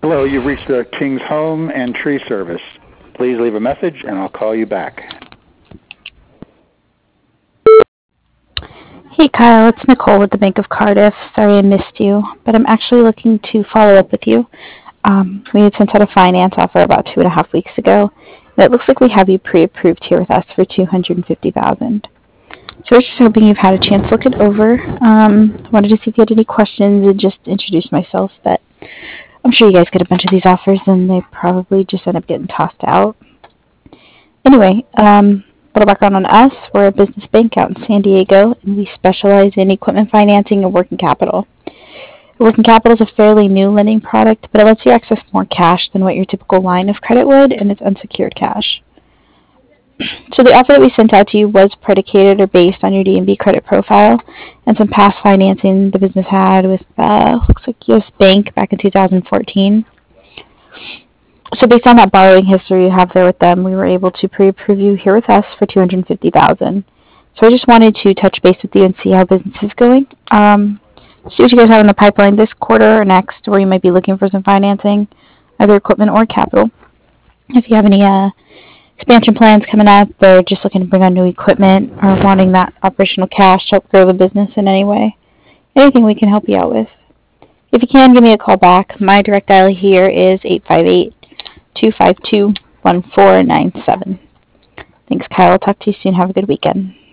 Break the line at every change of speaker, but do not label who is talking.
Hello, you've reached the King's Home and Tree Service. Please leave a message and I'll call you back.
Hey Kyle, it's Nicole with the Bank of Cardiff. Sorry I missed you, but I'm actually looking to follow up with you. We had sent out a finance offer about 2.5 weeks ago, and it looks like we have you pre-approved here with us for $250,000. So we're just hoping you've had a chance to look it over. Wanted to see if you had any questions and just introduce myself. But I'm sure you guys get a bunch of these offers, and they probably just end up getting tossed out. Anyway, little background on us. We're a business bank out in San Diego, and we specialize in equipment financing and working capital. Working capital is a fairly new lending product, but it lets you access more cash than what your typical line of credit would, and it's unsecured cash. So the offer that we sent out to you was predicated or based on your D&B credit profile and some past financing the business had with, looks like U.S. Bank back in 2014. So based on that borrowing history you have there with them, we were able to pre-approve you here with us for $250,000. So I just wanted to touch base with you and see how business is going. See what you guys have in the pipeline this quarter or next, where you might be looking for some financing, either equipment or capital. If you have any expansion plans coming up, or just looking to bring on new equipment, or wanting that operational cash to help grow the business in any way, anything we can help you out with. If you can, give me a call back. My direct dial here is 858-252-1497. Thanks, Kyle. I'll talk to you soon. Have a good weekend.